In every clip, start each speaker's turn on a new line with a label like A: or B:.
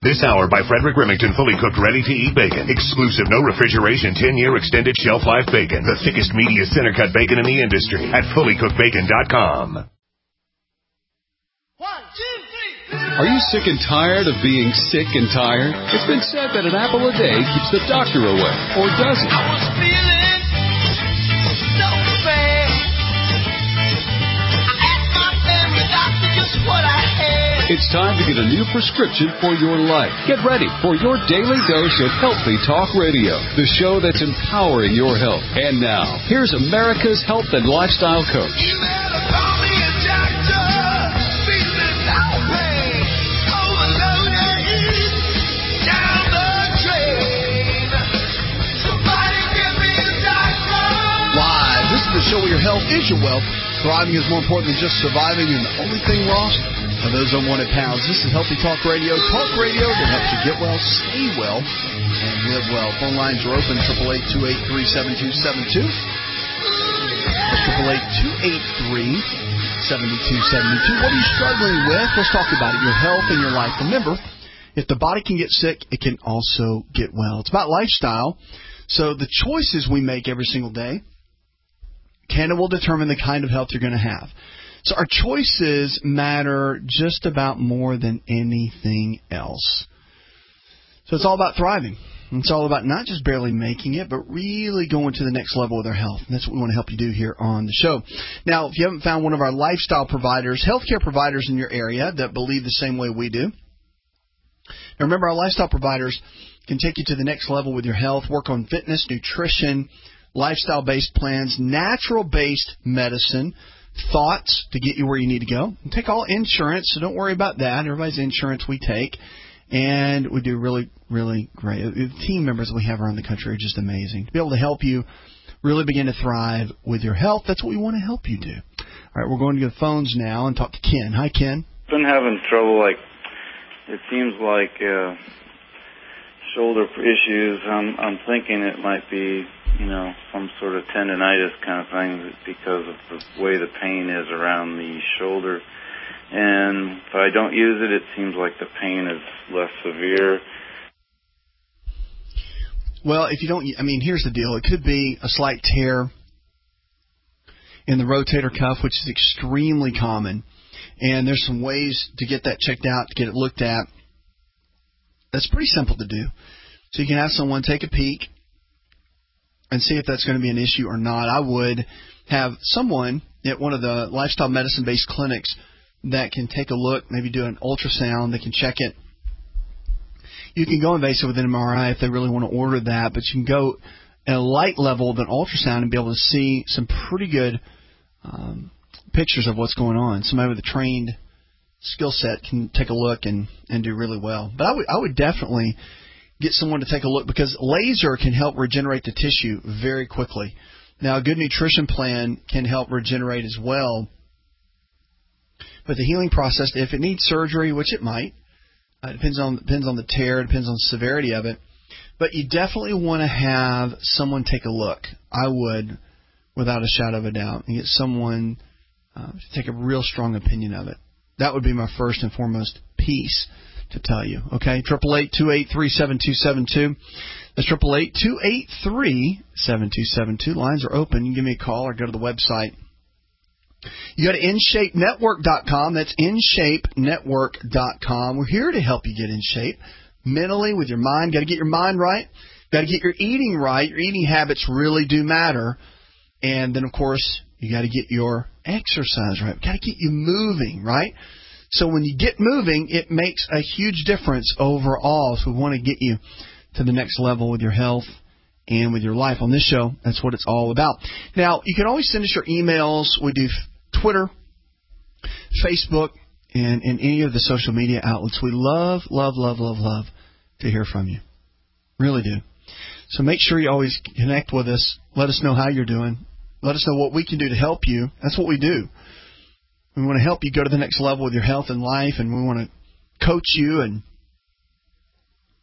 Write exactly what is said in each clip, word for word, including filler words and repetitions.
A: This hour by Frederick Remington, fully cooked, ready-to-eat bacon. Exclusive, no refrigeration, ten-year extended shelf life bacon. The thickest, meatiest center-cut bacon in the industry at fully cooked bacon dot com.
B: One, two, three.
C: Are you sick and tired of being sick and tired? It's been said that an apple a day keeps the doctor away, or does it?
B: I was feeling so bad. I asked my family doctor just what I had.
C: It's time to get a new prescription for your life. Get ready for your daily dose of Healthy Talk Radio, the show that's empowering your health. And now, here's America's health and lifestyle coach.
B: You better call me a doctor. Feeling no pain. Overloaded. Down the drain. Somebody give me a doctor.
D: Live. This is the show where your health is your wealth. Thriving is more important than just surviving, and the only thing lost are those unwanted pounds. This is Healthy Talk Radio. Talk radio that helps you get well, stay well, and live well. Phone lines are open, eight eight eight, two eight three, seven two seven two. eight eight eight, two eight three, seven two seven two. What are you struggling with? Let's talk about it. Your health and your life. Remember, if the body can get sick, it can also get well. It's about lifestyle. So the choices we make every single day can and will determine the kind of health you're going to have. So our choices matter just about more than anything else. So it's all about thriving. It's all about not just barely making it, but really going to the next level with our health. And that's what we want to help you do here on the show. Now, if you haven't found one of our lifestyle providers, healthcare providers in your area that believe the same way we do, now remember, our lifestyle providers can take you to the next level with your health, work on fitness, nutrition, lifestyle-based plans, natural-based medicine, thoughts to get you where you need to go. And take all insurance, so don't worry about that. Everybody's insurance we take. And we do really, really great. The team members we have around the country are just amazing. To be able to help you really begin to thrive with your health, that's what we want to help you do. All right, we're going to the phones now and talk to Ken. Hi, Ken.
E: I've been having trouble, like, it seems like uh, shoulder issues. I'm, I'm thinking it might be, you know, some sort of tendonitis kind of thing because of the way the pain is around the shoulder. And if I don't use it, it seems like the pain is less severe.
D: Well, if you don't, I mean, here's the deal. It could be a slight tear in the rotator cuff, which is extremely common. And there's some ways to get that checked out, to get it looked at. That's pretty simple to do. So you can have someone take a peek and see if that's going to be an issue or not. I would have someone at one of the lifestyle medicine-based clinics that can take a look, maybe do an ultrasound. They can check it. You can go invasive with an M R I if they really want to order that, but you can go at a light level with an ultrasound and be able to see some pretty good um, pictures of what's going on. Somebody with a trained skill set can take a look and, and do really well. But I would, I would definitely get someone to take a look because laser can help regenerate the tissue very quickly. Now, a good nutrition plan can help regenerate as well. But the healing process, if it needs surgery, which it might, uh, depends on depends on the tear, depends on the severity of it. But you definitely want to have someone take a look. I would, without a shadow of a doubt, and get someone uh, to take a real strong opinion of it. That would be my first and foremost piece to tell you. Okay, triple eight two eight three seven two seven two. That's triple eight two eight three seven two seven two. Lines are open. You can give me a call or go to the website. You go to in shape network dot com. That's in shape network dot com. We're here to help you get in shape mentally with your mind. Got to get your mind right. Got to get your eating right. Your eating habits really do matter. And then, of course, you got to get your exercise right. Got to get you moving, right? So when you get moving, it makes a huge difference overall. So we want to get you to the next level with your health and with your life. On this show, that's what it's all about. Now, you can always send us your emails. We do Twitter, Facebook, and, and any of the social media outlets. We love, love, love, love, love to hear from you. Really do. So make sure you always connect with us. Let us know how you're doing. Let us know what we can do to help you. That's what we do. We want to help you go to the next level with your health and life, and we want to coach you and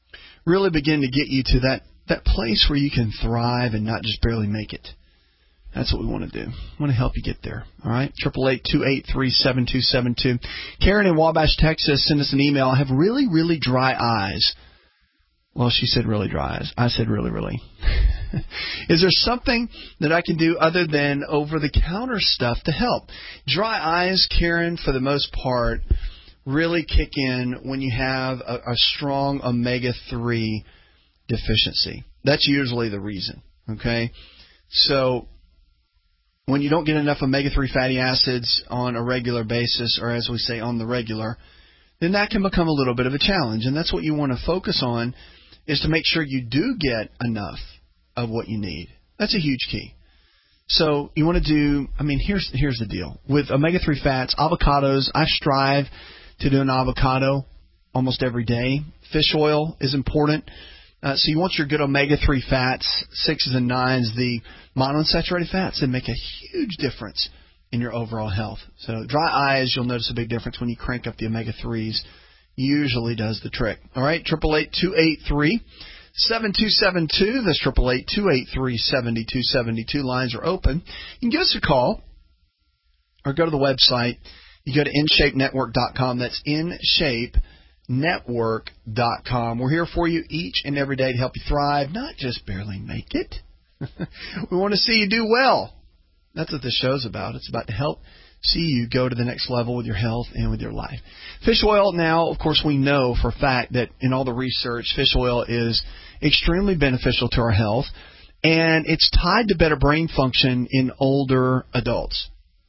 D: really begin to get you to that, that place where you can thrive and not just barely make it. That's what we want to do. We want to help you get there. All right? eight eight eight, two eight three, seven two seven two. Karen in Wabash, Texas, send us an email. I have really, really dry eyes. Well, she said really dry eyes. I said really, really. Is there something that I can do other than over-the-counter stuff to help? Dry eyes, Karen, for the most part, really kick in when you have a, a strong omega three deficiency. That's usually the reason, okay? So when you don't get enough omega three fatty acids on a regular basis, or as we say, on the regular, then that can become a little bit of a challenge. And that's what you want to focus on, is to make sure you do get enough of what you need. That's a huge key. So you want to do, I mean, here's here's the deal. With omega three fats, avocados, I strive to do an avocado almost every day. Fish oil is important. Uh, so you want your good omega three fats, sixes and nines, the monounsaturated fats that make a huge difference in your overall health. So dry eyes, you'll notice a big difference when you crank up the omega threes. Usually does the trick. All right, eight eight eight, two eight three, seven two seven two. That's eight eight eight, two eight three, seven two seven two. Lines are open. You can give us a call or go to the website. You go to in shape network dot com. That's in shape network dot com. We're here for you each and every day to help you thrive, not just barely make it. We want to see you do well. That's what this show's about. It's about to help see you go to the next level with your health and with your life. Fish oil now, of course, we know for a fact that in all the research, fish oil is extremely beneficial to our health, and it's tied to better brain function in older adults.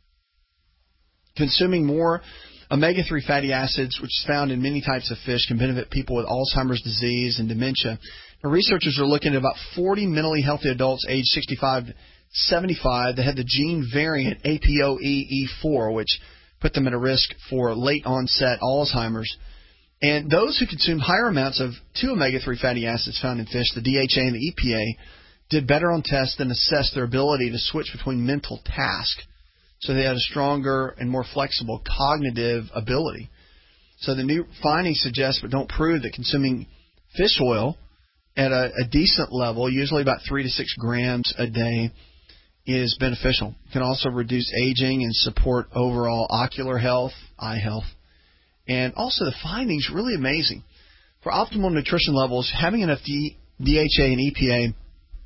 D: Consuming more omega three fatty acids, which is found in many types of fish, can benefit people with Alzheimer's disease and dementia. Now, researchers are looking at about forty mentally healthy adults aged sixty-five to seventy-five that had the gene variant A P O E E four, which put them at a risk for late-onset Alzheimer's. And those who consumed higher amounts of two omega three fatty acids found in fish, the D H A and the E P A, did better on tests and assessed their ability to switch between mental tasks. So they had a stronger and more flexible cognitive ability. So the new findings suggest but don't prove that consuming fish oil at a, a decent level, usually about three to six grams a day, is beneficial. It can also reduce aging and support overall ocular health, eye health. And also the findings, really amazing. For optimal nutrition levels, having enough D H A and E P A,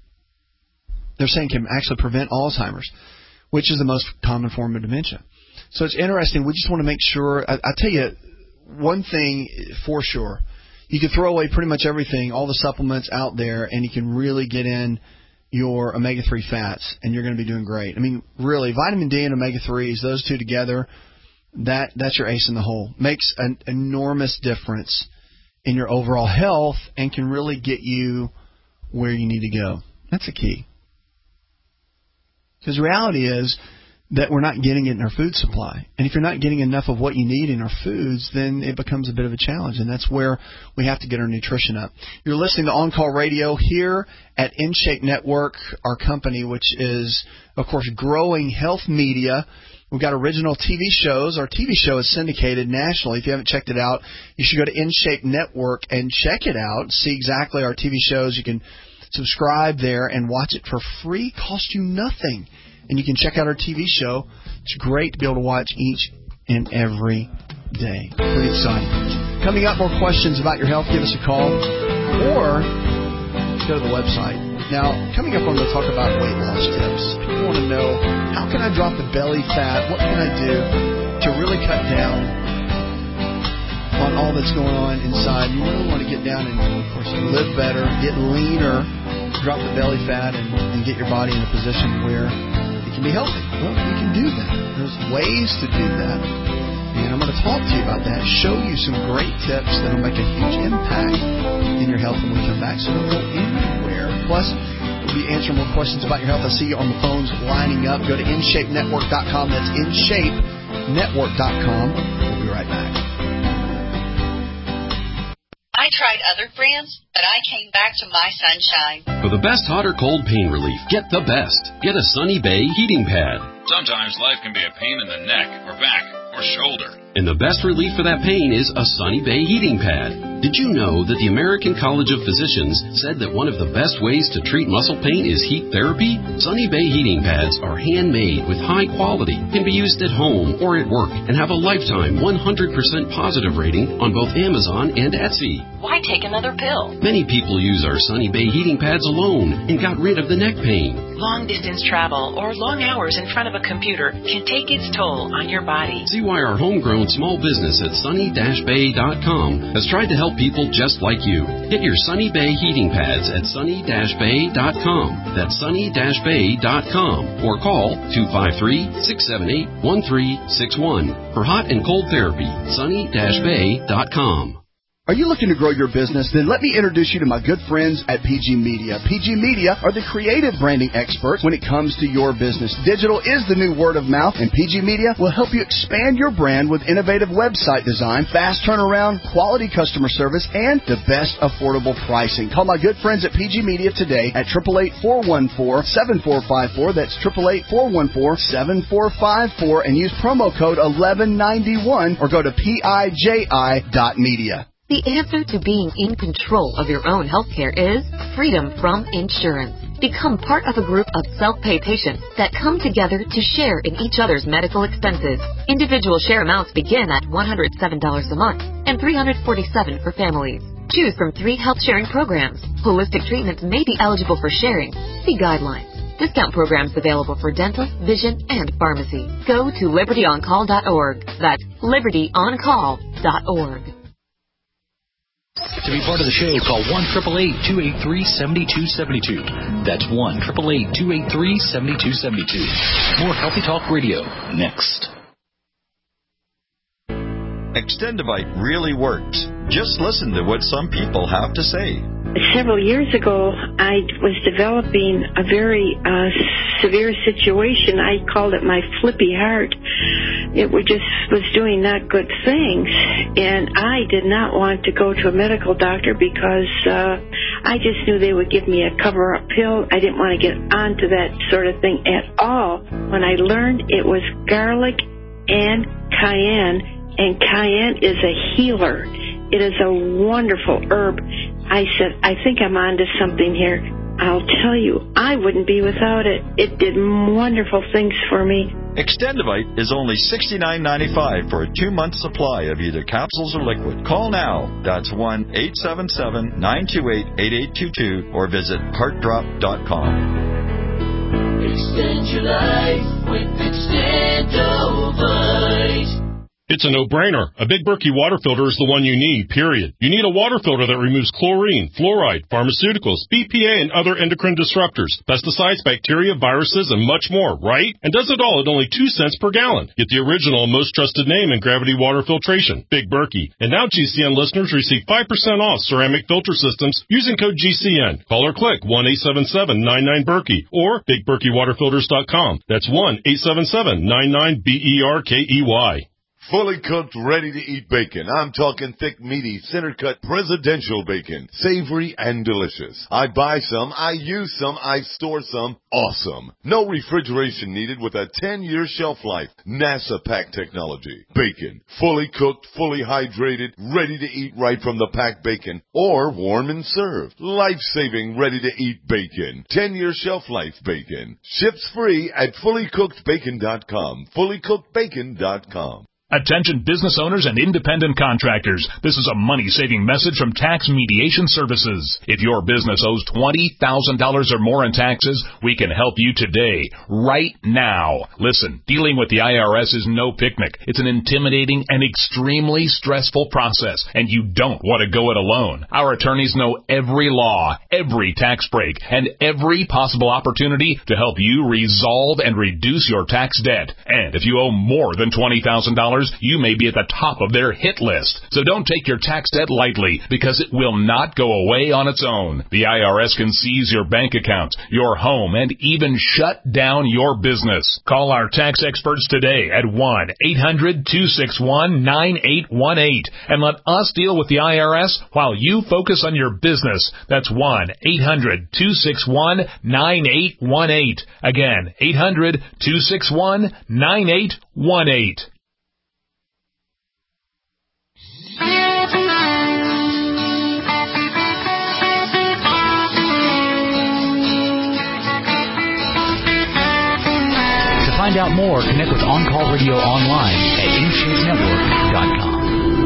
D: they're saying can actually prevent Alzheimer's, which is the most common form of dementia. So it's interesting. We just want to make sure. I, I tell you, one thing for sure, you can throw away pretty much everything, all the supplements out there, and you can really get in your omega three fats, and you're going to be doing great. I mean, really, vitamin D and omega threes, those two together, that that's your ace in the hole. Makes an enormous difference in your overall health and can really get you where you need to go. That's a key. Because the reality is that we're not getting it in our food supply. And if you're not getting enough of what you need in our foods, then it becomes a bit of a challenge. And that's where we have to get our nutrition up. You're listening to On Call Radio here at In Shape Network, our company, which is, of course, growing health media. We've got original T V shows. Our T V show is syndicated nationally. If you haven't checked it out, you should go to In Shape Network and check it out. See exactly our T V shows. You can subscribe there and watch it for free. Cost you nothing. And you can check out our T V show. It's great to be able to watch each and every day. Pretty exciting. Coming up, more questions about your health. Give us a call or go to the website. Now, coming up, I'm going to talk about weight loss tips. People want to know, how can I drop the belly fat? What can I do to really cut down on all that's going on inside? You really want to get down and, of course, live better, get leaner, drop the belly fat, and, and get your body in a position where you can be healthy. Well, you can do that. There's ways to do that. And I'm going to talk to you about that, show you some great tips that will make a huge impact in your health when we come back. So don't go anywhere. Plus, we'll be answering more questions about your health. I see you on the phones lining up. Go to in shape network dot com. That's in shape network dot com. We'll be right back.
F: I tried other brands, but I came back to My Sunshine.
G: For the best hot or cold pain relief, get the best. Get a Sunny Bay heating pad.
H: Sometimes life can be a pain in the neck or back or shoulder.
G: And the best relief for that pain is a Sunny Bay heating pad. Did you know that the American College of Physicians said that one of the best ways to treat muscle pain is heat therapy? Sunny Bay heating pads are handmade with high quality, can be used at home or at work, and have a lifetime one hundred percent positive rating on both Amazon and Etsy.
H: Why take another pill?
G: Many people use our Sunny Bay heating pads alone and got rid of the neck pain.
H: Long-distance travel or long hours in front of a computer can take its toll on your body.
G: See why our homegrown small business at sunny dash bay dot com has tried to help people just like you. Get your Sunny Bay heating pads at sunny dash bay dot com. That's sunny dash bay dot com. Or call two five three, six seven eight, one three six one. For hot and cold therapy, sunny dash bay dot com.
D: Are you looking to grow your business? Then let me introduce you to my good friends at P G Media. P G Media are the creative branding experts when it comes to your business. Digital is the new word of mouth, and P G Media will help you expand your brand with innovative website design, fast turnaround, quality customer service, and the best affordable pricing. Call my good friends at P G Media today at eight eight eight, four one four, seven four five four. That's eight eight eight, four one four, seven four five four, and use promo code eleven ninety-one or go to P I J I dot media.
I: The answer to being in control of your own health care is freedom from insurance. Become part of a group of self-pay patients that come together to share in each other's medical expenses. Individual share amounts begin at one hundred seven dollars a month and three hundred forty-seven dollars for families. Choose from three health-sharing programs. Holistic treatments may be eligible for sharing. See guidelines. Discount programs available for dental, vision, and pharmacy. Go to liberty on call dot org. That's liberty on call dot org.
J: To be part of the show, call one eight eight eight, two eight three, seven two seven two. That's one eight eight eight, two eight three, seven two seven two. More Healthy Talk Radio next.
K: Extendivite really works. Just listen to what some people have to say.
L: Several years ago, I was developing a very uh, severe situation. I called it my flippy heart. It was just was doing not good things, and I did not want to go to a medical doctor because uh, I just knew they would give me a cover-up pill. I didn't want to get onto that sort of thing at all. When I learned it was garlic and cayenne, and cayenne is a healer. It is a wonderful herb. I said, I think I'm onto something here. I'll tell you, I wouldn't be without it. It did wonderful things for me.
K: Extendivite is only sixty-nine ninety-five for a two-month supply of either capsules or liquid. Call now. That's one eight seven seven, nine two eight, eight eight two two or visit heart drop dot com.
B: Extend your life with Extendivite.
M: It's a no-brainer. A Big Berkey water filter is the one you need, period. You need a water filter that removes chlorine, fluoride, pharmaceuticals, B P A, and other endocrine disruptors, pesticides, bacteria, viruses, and much more, right? And does it all at only two cents per gallon. Get the original and most trusted name in gravity water filtration, Big Berkey. And now G C N listeners receive five percent off ceramic filter systems using code G C N. Call or click one eight seven seven, nine nine, Berkey or big berkey water filters dot com. That's one eight seven seven, nine nine, B E R K E Y.
N: Fully cooked, ready-to-eat bacon. I'm talking thick, meaty, center-cut presidential bacon. Savory and delicious. I buy some, I use some, I store some. Awesome. No refrigeration needed with a ten-year shelf life. NASA pack technology. Bacon. Fully cooked, fully hydrated, ready to eat right from the packed bacon. Or warm and served. Life-saving, ready-to-eat bacon. ten-year shelf life bacon. Ships free at fully cooked bacon dot com. fully cooked bacon dot com.
O: Attention business owners and independent contractors. This is a money-saving message from Tax Mediation Services. If your business owes twenty thousand dollars or more in taxes, we can help you today, right now. Listen, dealing with the I R S is no picnic. It's an intimidating and extremely stressful process, and you don't want to go it alone. Our attorneys know every law, every tax break, and every possible opportunity to help you resolve and reduce your tax debt. And if you owe more than twenty thousand dollars, you may be at the top of their hit list. So don't take your tax debt lightly, because it will not go away on its own. The I R S can seize your bank account, your home, and even shut down your business. Call our tax experts today at one eight hundred, two six one, nine eight one eight and let us deal with the I R S while you focus on your business. That's one eight hundred, two six one, nine eight one eight. Again, eight hundred, two six one, nine eight one eight.
J: To find out more, connect with On Call Radio online at in shape network dot com.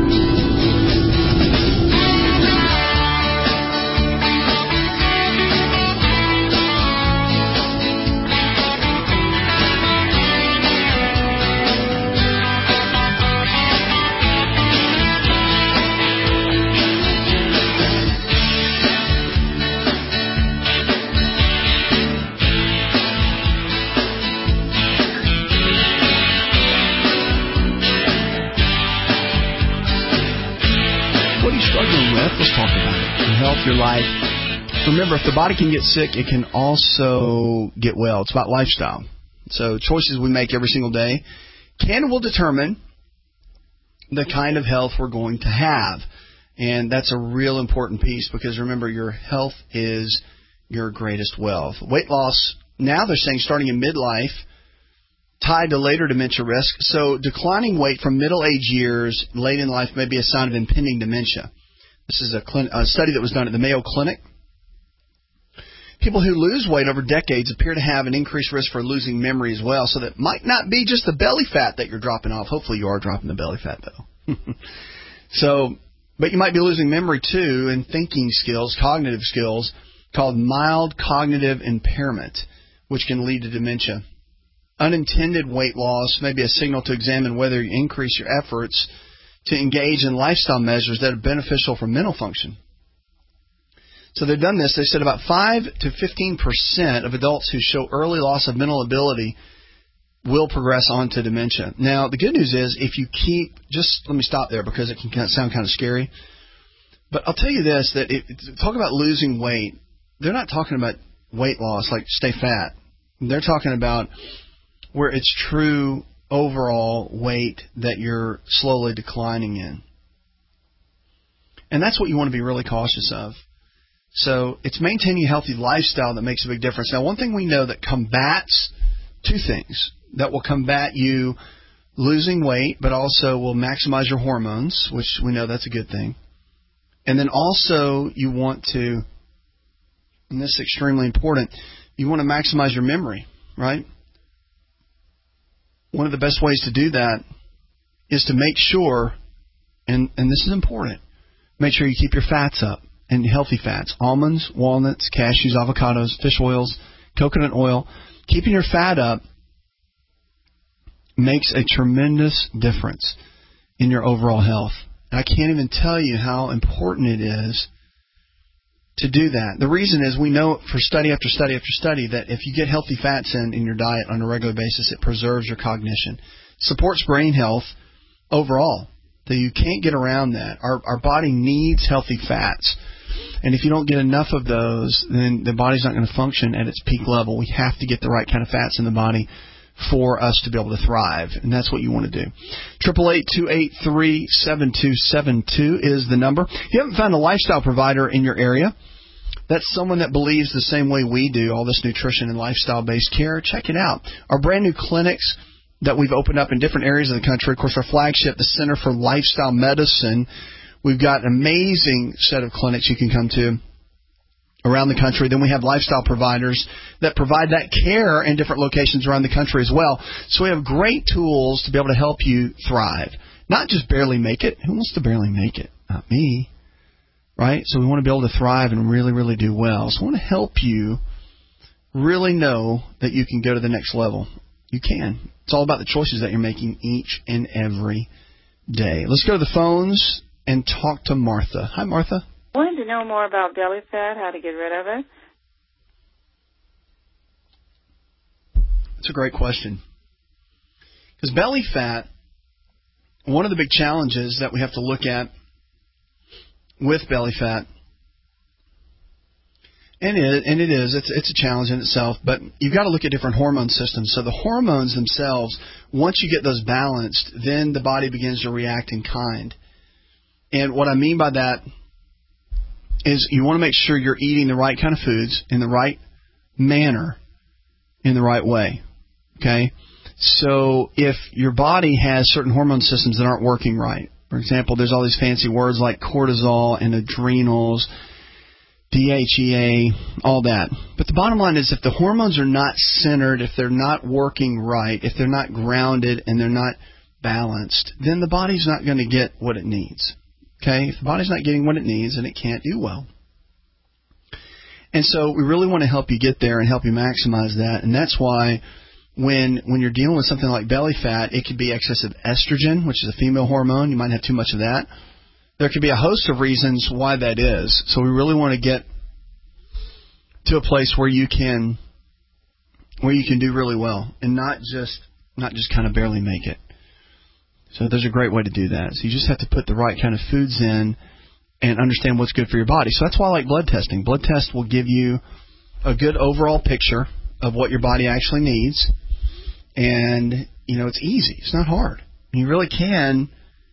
D: Let's talk about it. Your health, your life. Remember, if the body can get sick, it can also get well. It's about lifestyle. So choices we make every single day can and will determine the kind of health we're going to have. And that's a real important piece because, remember, your health is your greatest wealth. Weight loss, now they're saying starting in midlife, tied to later dementia risk. So declining weight from middle-age years late in life may be a sign of impending dementia. This is a, clin- a study that was done at the Mayo Clinic. People who lose weight over decades appear to have an increased risk for losing memory as well. So that might not be just the belly fat that you're dropping off. Hopefully you are dropping the belly fat, though. So, but you might be losing memory, too, and thinking skills, cognitive skills, called mild cognitive impairment, which can lead to dementia. Unintended weight loss may be a signal to examine whether you increase your efforts to engage in lifestyle measures that are beneficial for mental function. So they've done this. They said about five to fifteen percent of adults who show early loss of mental ability will progress on to dementia. Now, the good news is if you keep, just let me stop there because it can sound kind of scary. But I'll tell you this, that it, talk about losing weight. They're not talking about weight loss, like stay fat. They're talking about where it's true overall weight that you're slowly declining in. And that's what you want to be really cautious of. So it's maintaining a healthy lifestyle that makes a big difference. Now, one thing we know that combats two things that will combat you losing weight, but also will maximize your hormones, which we know that's a good thing. And then also you want to, and this is extremely important, you want to maximize your memory, right? One of the best ways to do that is to make sure, and, and this is important, make sure you keep your fats up, and healthy fats, almonds, walnuts, cashews, avocados, fish oils, coconut oil. Keeping your fat up makes a tremendous difference in your overall health. And I can't even tell you how important it is to do that. The reason is we know for study after study after study that if you get healthy fats in, in your diet on a regular basis, it preserves your cognition, supports brain health overall. So you can't get around that. Our, our body needs healthy fats. And if you don't get enough of those, then the body's not going to function at its peak level. We have to get the right kind of fats in the body for us to be able to thrive, and that's what you want to do. eight eight eight, two eight three, seven two seven two is the number. If you haven't found a lifestyle provider in your area, that's someone that believes the same way we do, all this nutrition and lifestyle-based care, check it out. Our brand new clinics that we've opened up in different areas of the country, of course, our flagship, the Center for Lifestyle Medicine, we've got an amazing set of clinics you can come to around the country. Then we have lifestyle providers that provide that care in different locations around the country as well. So we have great tools to be able to help you thrive. Not just barely make it. Who wants to barely make it? Not me. Right? So we want to be able to thrive and really, really do well. So I want to help you really know that you can go to the next level. You can. It's all about the choices that you're making each and every day. Let's go to the phones and talk to Martha. Hi, Martha.
P: I wanted to know more about belly fat, how to get rid of it.
D: That's a great question. Because belly fat, one of the big challenges that we have to look at with belly fat, and it, and it is, it's, it's a challenge in itself, but you've got to look at different hormone systems. So the hormones themselves, once you get those balanced, then the body begins to react in kind. And what I mean by that is you want to make sure you're eating the right kind of foods in the right manner, in the right way. Okay? So if your body has certain hormone systems that aren't working right, For example, there's all these fancy words like cortisol and adrenals, D H E A, all that. But the bottom line is if the hormones are not centered, if they're not working right, if they're not grounded and they're not balanced, then the body's not going to get what it needs. Okay? If the body's not getting what it needs, then it can't do well. And so we really want to help you get there and help you maximize that. And that's why when when you're dealing with something like belly fat, it could be excessive estrogen, which is a female hormone. You might have too much of that. There could be a host of reasons why that is. So we really want to get to a place where you can where you can do really well and not just not just kind of barely make it. So there's a great way to do that. So you just have to put the right kind of foods in and understand what's good for your body. So that's why I like blood testing. Blood tests will give you a good overall picture of what your body actually needs. And, you know, it's easy. It's not hard. You really can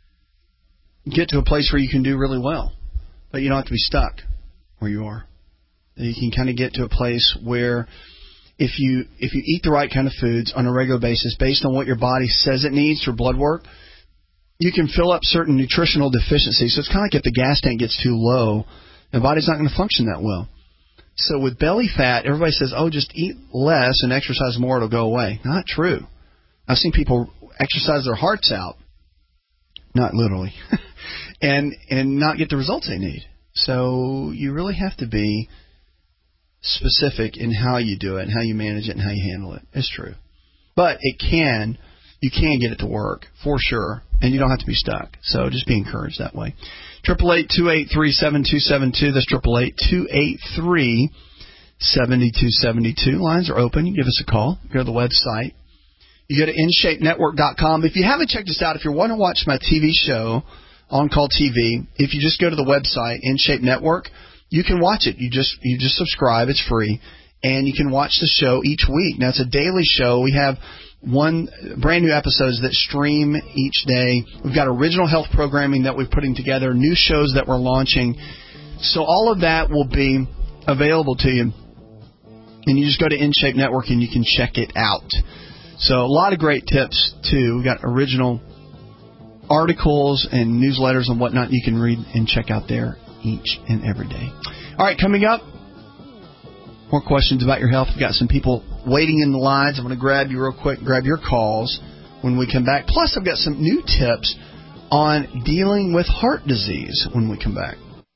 D: get to a place where you can do really well. But you don't have to be stuck where you are. You can kind of get to a place where if you if you eat the right kind of foods on a regular basis based on what your body says it needs through blood work, you can fill up certain nutritional deficiencies. So it's kind of like if the gas tank gets too low, the body's not going to function that well. So with belly fat, everybody says, oh, just eat less and exercise more, it'll go away. Not true. I've seen people exercise their hearts out, not literally, and and not get the results they need. So you really have to be specific in how you do it and how you manage it and how you handle it. It's true. But it can, you can get it to work for sure, and you don't have to be stuck. So just be encouraged that way. eight eight eight, two eight three, seven two seven two. That's eight eight eight, two eight three, seven two seven two. Lines are open. You give us a call. Go to the website. You go to in shape network dot com. If you haven't checked us out, if you want to watch my T V show, On Call T V, if you just go to the website, InShape Network, you can watch it. You just you just subscribe. It's free. And you can watch the show each week. Now, it's a daily show. We have one brand new episodes that stream each day. We've got original health programming that we're putting together, new shows that we're launching. So all of that will be available to you. And you just go to InShape Network and you can check it out. So a lot of great tips, too. We've got original articles and newsletters and whatnot you can read and check out there each and every day. All right, coming up, more questions about your health. We've got some people waiting in the lines. I'm going to grab you real quick, grab your calls when we come back. Plus, I've got some new tips on dealing with heart disease when we come back.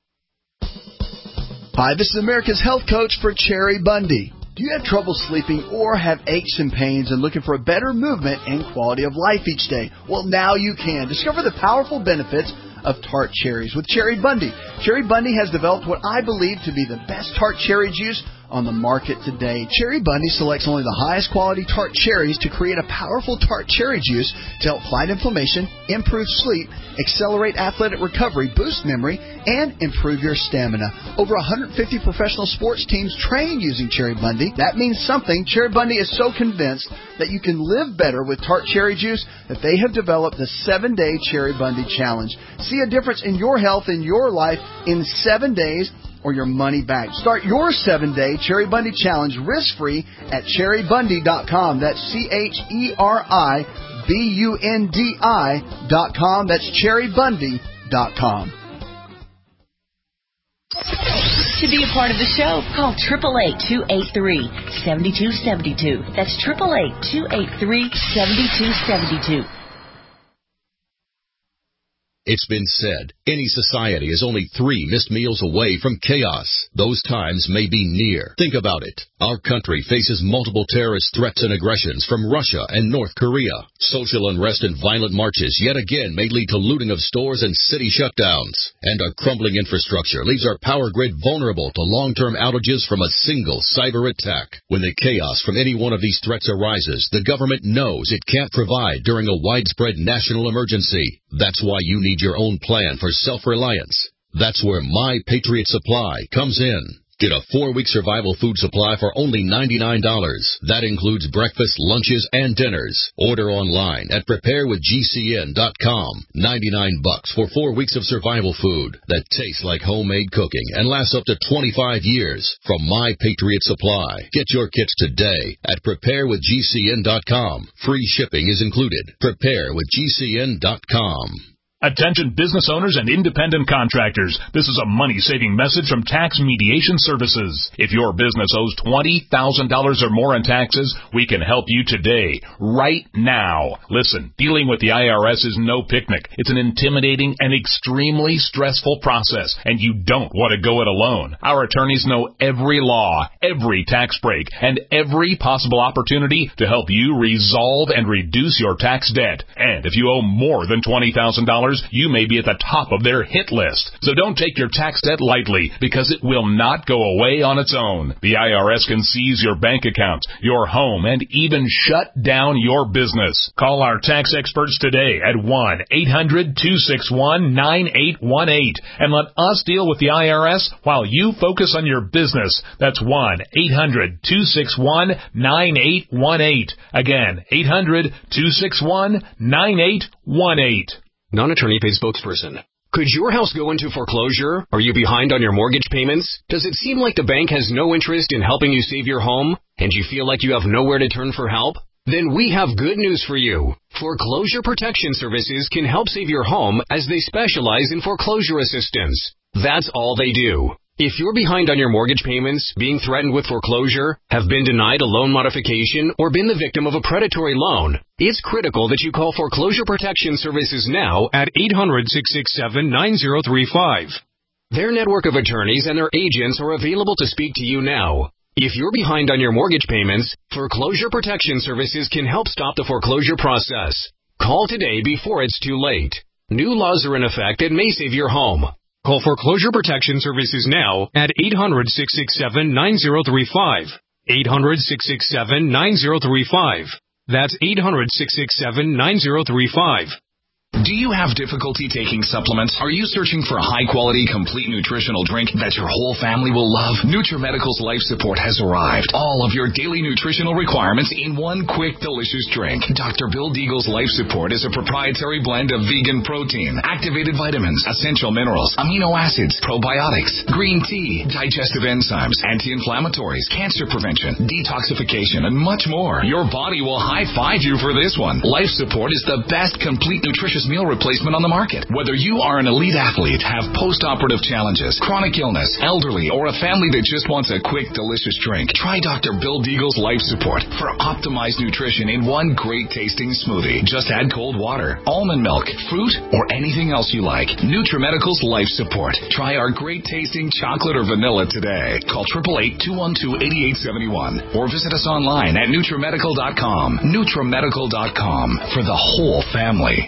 D: Hi, this is America's health coach for Cherry Bundy. Do you have trouble sleeping or have aches and pains and looking for a better movement and quality of life each day? Well, now you can. Discover the powerful benefits of tart cherries with Cherry Bundy. Cherry Bundy has developed what I believe to be the best tart cherry juice on the market today. Cherry Bundy selects only the highest quality tart cherries to create a powerful tart cherry juice to help fight inflammation, improve sleep, accelerate athletic recovery, boost memory, and improve your stamina. Over one hundred fifty professional sports teams train using Cherry Bundy. That means something. Cherry Bundy is so convinced that you can live better with tart cherry juice that they have developed the seven-day Cherry Bundy Challenge. See a difference in your health and your life in seven days or your money back. Start your seven-day Cherry Bundy Challenge risk-free at cherry bundy dot com. That's C H E R I B U N D I dot com. That's cherry bundy dot com.
Q: To be a part of the show, call eight eight eight, two eight three, seven two seven two. That's eight eight eight, two eight three, seven two seven two.
R: It's been said, any society is only three missed meals away from chaos. Those times may be near. Think about it. Our country faces multiple terrorist threats and aggressions from Russia and North Korea. Social unrest and violent marches yet again may lead to looting of stores and city shutdowns. And our crumbling infrastructure leaves our power grid vulnerable to long-term outages from a single cyber attack. When the chaos from any one of these threats arises, the government knows it can't provide during a widespread national emergency. That's why you need your own plan for self-reliance. That's where My Patriot Supply comes in. Get a four-week survival food supply for only ninety-nine dollars. That includes breakfast, lunches, and dinners. Order online at prepare with G C N dot com. ninety-nine bucks for four weeks of survival food that tastes like homemade cooking and lasts up to twenty-five years from My Patriot Supply. Get your kits today at prepare with G C N dot com. Free shipping is included. prepare with G C N dot com.
O: Attention business owners and independent contractors. This is a money-saving message from Tax Mediation Services. If your business owes twenty thousand dollars or more in taxes, we can help you today, right now. Listen, dealing with the I R S is no picnic. It's an intimidating and extremely stressful process, and you don't want to go it alone. Our attorneys know every law, every tax break, and every possible opportunity to help you resolve and reduce your tax debt. And if you owe more than twenty thousand dollars, you may be at the top of their hit list. So don't take your tax debt lightly, because it will not go away on its own. The I R S can seize your bank account, your home, and even shut down your business. Call our tax experts today at one eight hundred two six one nine eight one eight and let us deal with the I R S while you focus on your business. That's one eight hundred two six one nine eight one eight. Again, eight hundred two six one nine eight one eight.
S: Non-attorney paid spokesperson. Could your house go into foreclosure? Are you behind on your mortgage payments? Does it seem like the bank has no interest in helping you save your home? And you feel like you have nowhere to turn for help? Then we have good news for you. Foreclosure Protection Services can help save your home, as they specialize in foreclosure assistance. That's all they do. If you're behind on your mortgage payments, being threatened with foreclosure, have been denied a loan modification, or been the victim of a predatory loan, it's critical that you call Foreclosure Protection Services now at eight hundred six six seven nine zero three five. Their network of attorneys and their agents are available to speak to you now. If you're behind on your mortgage payments, Foreclosure Protection Services can help stop the foreclosure process. Call today before it's too late. New laws are in effect that may save your home. Call Foreclosure Protection Services now at eight hundred six six seven nine zero three five. eight hundred six six seven nine zero three five. That's eight hundred six six seven nine zero three five.
T: Do you have difficulty taking supplements? Are you searching for a high-quality, complete nutritional drink that your whole family will love? NutriMedical's Life Support has arrived. All of your daily nutritional requirements in one quick, delicious drink. Doctor Bill Deagle's Life Support is a proprietary blend of vegan protein, activated vitamins, essential minerals, amino acids, probiotics, green tea, digestive enzymes, anti-inflammatories, cancer prevention, detoxification, and much more. Your body will high-five you for this one. Life Support is the best complete nutritious meal replacement on the market. Whether you are an elite athlete, have post-operative challenges, chronic illness, elderly, or a family that just wants a quick, delicious drink, try Doctor Bill Deagle's Life Support for optimized nutrition in one great-tasting smoothie. Just add cold water, almond milk, fruit, or anything else you like. NutriMedical's Life Support. Try our great-tasting chocolate or vanilla today. Call eight eight eight, two one two, eight eight seven one or visit us online at NutriMedical dot com. NutriMedical dot com for the whole family.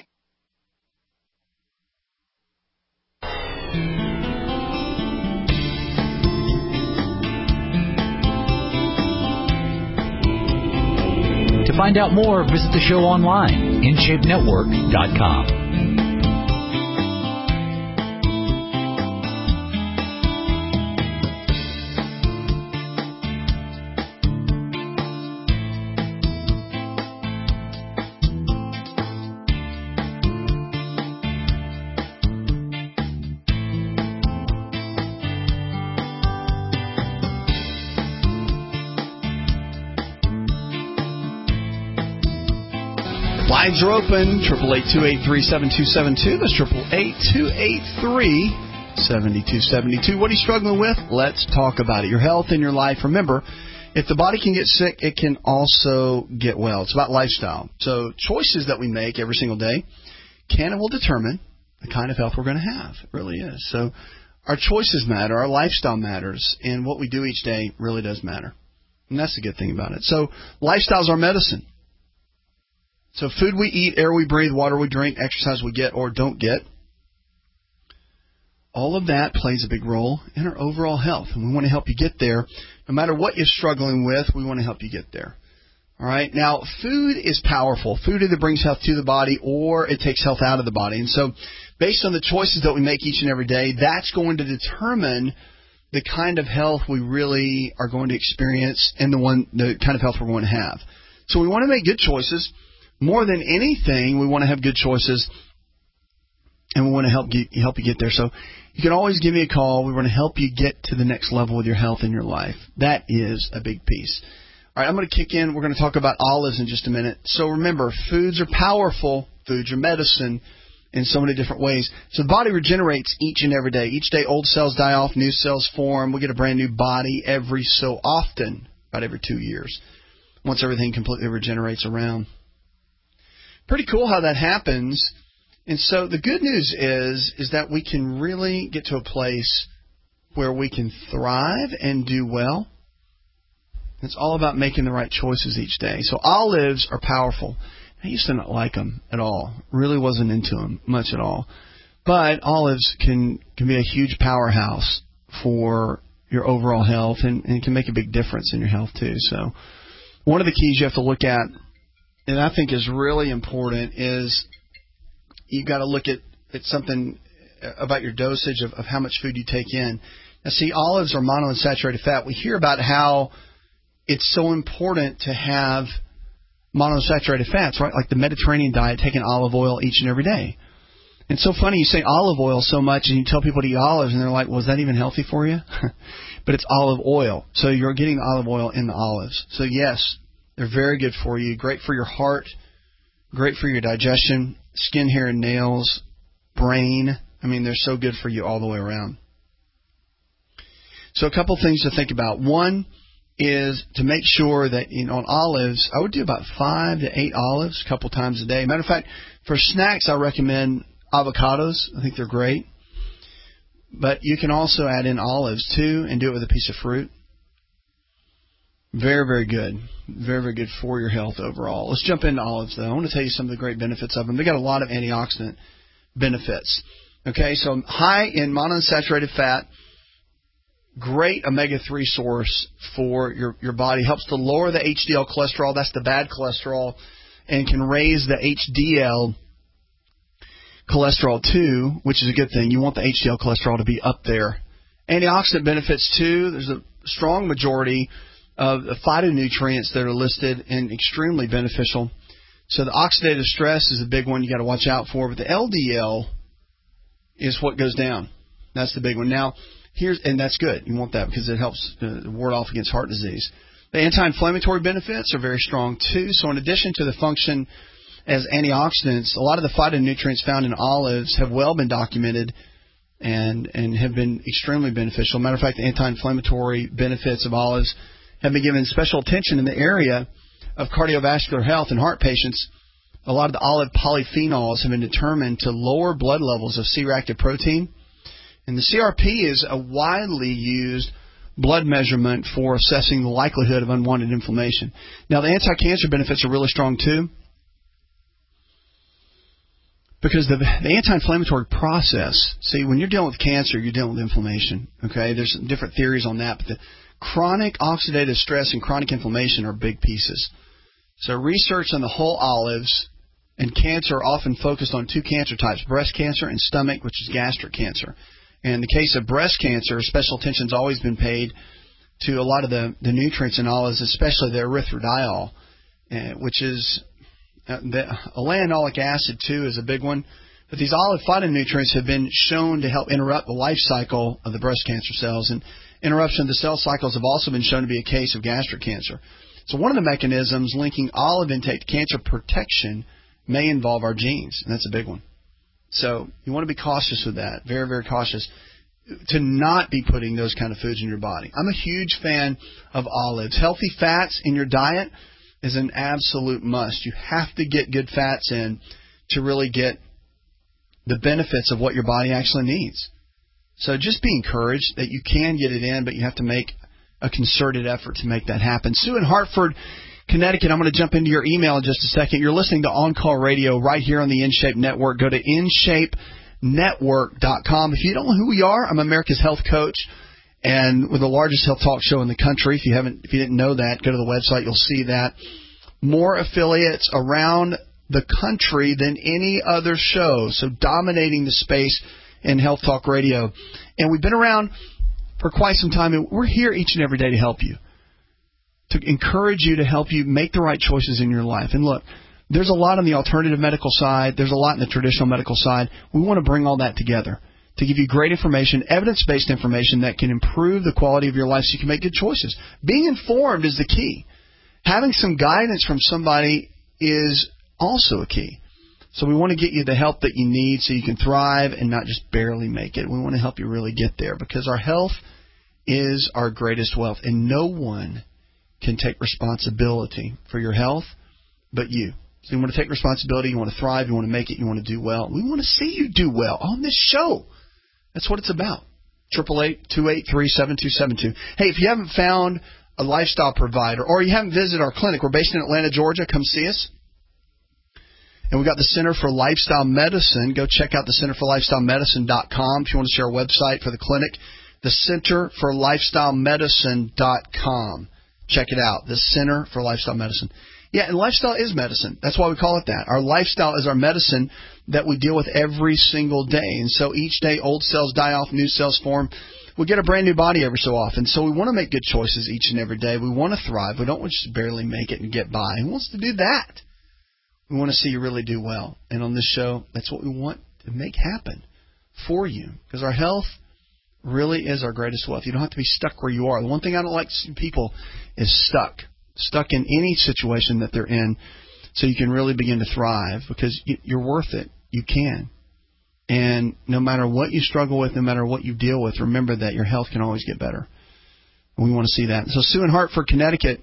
J: To find out more, visit the show online, in shape network dot com.
D: Lines are open, eight eight eight, two eight three, seven two seven two. That's eight eight eight, two eight three, seven two seven two. What are you struggling with? Let's talk about it. Your health and your life. Remember, if the body can get sick, it can also get well. It's about lifestyle. So choices that we make every single day can and will determine the kind of health we're going to have. It really is. So our choices matter. Our lifestyle matters. And what we do each day really does matter. And that's the good thing about it. So lifestyle is our medicine. So food we eat, air we breathe, water we drink, exercise we get or don't get, all of that plays a big role in our overall health. And we want to help you get there. No matter what you're struggling with, we want to help you get there. All right. Now, food is powerful. Food either brings health to the body or it takes health out of the body. And so based on the choices that we make each and every day, that's going to determine the kind of health we really are going to experience and the one, the kind of health we're going to have. So we want to make good choices. More than anything, we want to have good choices, and we want to help get, help you get there. So you can always give me a call. We want to help you get to the next level with your health and your life. That is a big piece. All right, I'm going to kick in. We're going to talk about olives in just a minute. So remember, foods are powerful. Foods are medicine. in so many different ways. So the body regenerates each and every day. Each day old cells die off, new cells form. We get a brand new body every so often, about every two years, once everything completely regenerates around. Pretty cool how that happens. And so the good news is, is that we can really get to a place where we can thrive and do well. It's all about making the right choices each day. So olives are powerful. I used to not like them at all. Really wasn't into them much at all. But olives can, can be a huge powerhouse for your overall health and, and can make a big difference in your health too. So one of the keys you have to look at, and I think is really important, is you've got to look at, at something about your dosage of, of how much food you take in. Now, see, olives are monounsaturated fat. We hear about how it's so important to have monounsaturated fats, right? Like the Mediterranean diet, taking olive oil each and every day. And it's so funny, you say olive oil so much and you tell people to eat olives and they're like, well, is that even healthy for you? But it's olive oil. So you're getting olive oil in the olives. So yes, they're very good for you. Great for your heart. Great for your digestion, skin, hair, and nails, brain. I mean, they're so good for you all the way around. So a couple things to think about. One is to make sure that, you know, on olives, I would do about five to eight olives a couple times a day. Matter of fact, for snacks, I recommend avocados. I think they're great. But you can also add in olives, too, and do it with a piece of fruit. Very, very good. Very, very good for your health overall. Let's jump into olives, though. I want to tell you some of the great benefits of them. They got a lot of antioxidant benefits. Okay, so high in monounsaturated fat. Great omega three source for your, your body. Helps to lower the H D L cholesterol. That's the bad cholesterol. And can raise the H D L cholesterol too, which is a good thing. You want the H D L cholesterol to be up there. Antioxidant benefits too. There's a strong majority of the phytonutrients that are listed and extremely beneficial. So the oxidative stress is a big one you got to watch out for. But the L D L is what goes down. That's the big one. Now, Here's, and that's good. You want that because it helps uh, ward off against heart disease. The anti-inflammatory benefits are very strong, too. So in addition to the function as antioxidants, a lot of the phytonutrients found in olives have well been documented and, and have been extremely beneficial. Matter of fact, the anti-inflammatory benefits of olives have been given special attention in the area of cardiovascular health in heart patients. A lot of the olive polyphenols have been determined to lower blood levels of C-reactive protein. And the C R P is a widely used blood measurement for assessing the likelihood of unwanted inflammation. Now, the anti-cancer benefits are really strong, too, because the, the anti-inflammatory process, see, when you're dealing with cancer, you're dealing with inflammation, okay? There's some different theories on that, but the chronic oxidative stress and chronic inflammation are big pieces. So research on the whole olives and cancer are often focused on two cancer types, breast cancer and stomach, which is gastric cancer. In the case of breast cancer, special attention has always been paid to a lot of the, the nutrients in olives, especially the erythroidol, uh, which is uh, the elanolic acid, too, is a big one. But these olive phytonutrients have been shown to help interrupt the life cycle of the breast cancer cells. And interruption of the cell cycles have also been shown to be a case of gastric cancer. So one of the mechanisms linking olive intake to cancer protection may involve our genes, and that's a big one. So you want to be cautious with that, very, very cautious, to not be putting those kind of foods in your body. I'm a huge fan of olives. Healthy fats in your diet is an absolute must. You have to get good fats in to really get the benefits of what your body actually needs. So just be encouraged that you can get it in, but you have to make a concerted effort to make that happen. Sue in Hartford, Connecticut, I'm going to jump into your email in just a second. You're listening to On Call Radio right here on the InShape Network. Go to in shape network dot com. If you don't know who we are, I'm America's health coach, and we're the largest health talk show in the country. If you haven't, if you didn't know that, go to the website. You'll see that. More affiliates around the country than any other show, so dominating the space in health talk radio. And we've been around for quite some time, and we're here each and every day to help you, to encourage you, to help you make the right choices in your life. And look, there's a lot on the alternative medical side. There's a lot in the traditional medical side. We want to bring all that together to give you great information, evidence-based information that can improve the quality of your life so you can make good choices. Being informed is the key. Having some guidance from somebody is also a key. So we want to get you the help that you need so you can thrive and not just barely make it. We want to help you really get there because our health is our greatest wealth, and no one can take responsibility for your health but you. So you want to take responsibility, you want to thrive, you want to make it, you want to do well. We want to see you do well on this show. That's what it's about. eight eight eight, two eight three, seven two seven two. Hey, if you haven't found a lifestyle provider or you haven't visited our clinic, we're based in Atlanta, Georgia. Come see us. And we've got the Center for Lifestyle Medicine. Go check out the center for lifestyle medicine dot com if you want to see our website for the clinic. The center for lifestyle medicine dot com. Check it out. The Center for Lifestyle Medicine. Yeah, and lifestyle is medicine. That's why we call it that. Our lifestyle is our medicine that we deal with every single day. And so each day old cells die off, new cells form. We get a brand new body every so often. So we want to make good choices each and every day. We want to thrive. We don't want to just barely make it and get by. Who wants to do that? We want to see you really do well. And on this show, that's what we want to make happen for you. Because our health really is our greatest wealth. You don't have to be stuck where you are. The one thing I don't like to see people is stuck. Stuck in any situation that they're in so you can really begin to thrive because you're worth it. You can. And no matter what you struggle with, no matter what you deal with, remember that your health can always get better. And we want to see that. So Sue in Hartford, Connecticut.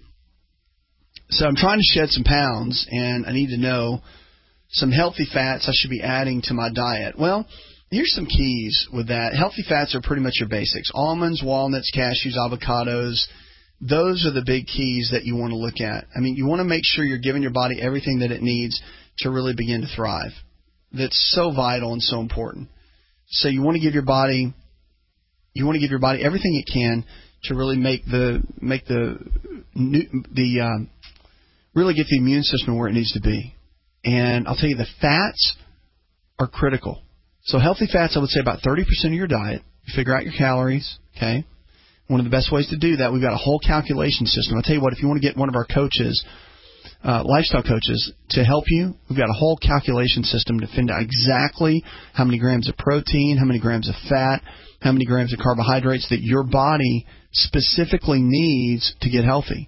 D: So I'm trying to shed some pounds, and I need to know some healthy fats I should be adding to my diet. Well, here's some keys with that. Healthy fats are pretty much your basics. Almonds, walnuts, cashews, avocados. Those are the big keys that you want to look at. I mean, you want to make sure you're giving your body everything that it needs to really begin to thrive. That's so vital and so important. So you want to give your body, you want to give your body everything it can to really make the make the the um, really get the immune system where it needs to be. And I'll tell you, the fats are critical. So healthy fats, I would say about thirty percent of your diet. You figure out your calories, okay? One of the best ways to do that, we've got a whole calculation system. I'll tell you what, if you want to get one of our coaches, uh, lifestyle coaches, to help you, we've got a whole calculation system to find out exactly how many grams of protein, how many grams of fat, how many grams of carbohydrates that your body specifically needs to get healthy.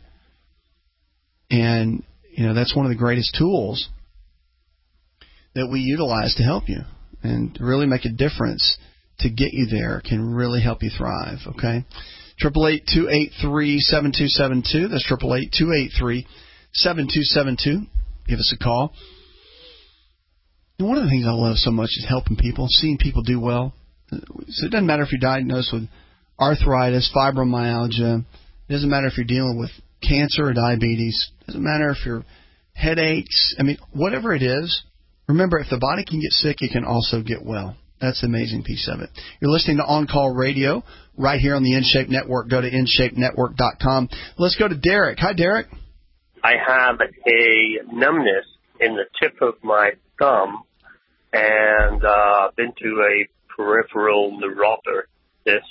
D: And, you know, that's one of the greatest tools that we utilize to help you and to really make a difference to get you there can really help you thrive, okay? eight eight eight, two eight three, seven two seven two. That's eight eight eight, two eight three, seven two seven two. Give us a call. And one of the things I love so much is helping people, seeing people do well. So it doesn't matter if you're diagnosed with arthritis, fibromyalgia. It doesn't matter if you're dealing with cancer or diabetes. It doesn't matter if you're headaches. I mean, whatever it is, remember, if the body can get sick, it can also get well. That's the amazing piece of it. You're listening to On Call Radio right here on the InShape Network. Go to in shape network dot com. Let's go to Derek. Hi, Derek.
U: I have a numbness in the tip of my thumb, and uh, been to a peripheral neuropathy,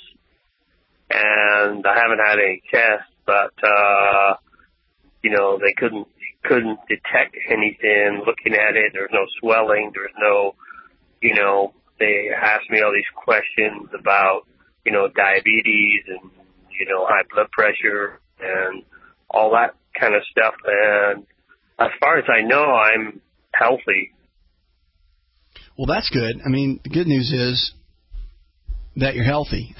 U: and I haven't had any tests, but uh, you know they couldn't couldn't detect anything. Looking at it, there's no swelling, there's no, you know. They asked me all these questions about, you know, diabetes and, you know, high blood pressure and all that kind of stuff. And as far as I know, I'm healthy.
D: Well, that's good. I mean, the good news is that you're healthy.